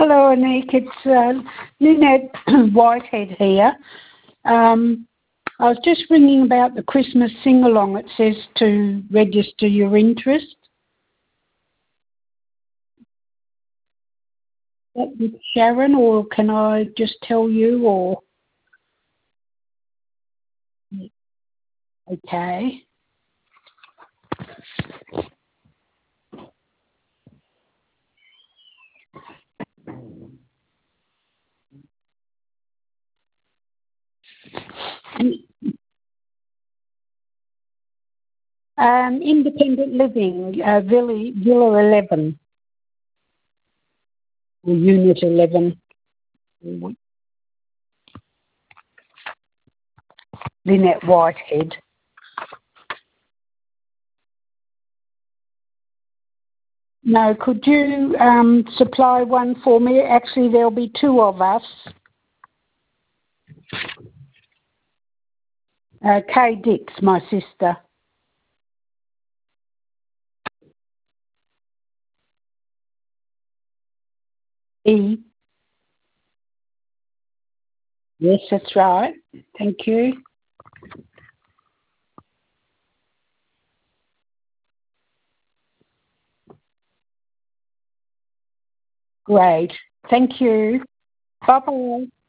Hello, Anik. It's Lynette Whitehead here. I was just ringing about the Christmas sing-along. It says to register your interest. That with Sharon, or can I just tell you? Or okay. Independent living, Villa 11, or Unit 11. Lynette Whitehead. No, could you supply one for me? Actually, there'll be two of us. Kay Dix, my sister. E. Yes, that's right. Thank you. Great. Thank you. Bye-bye.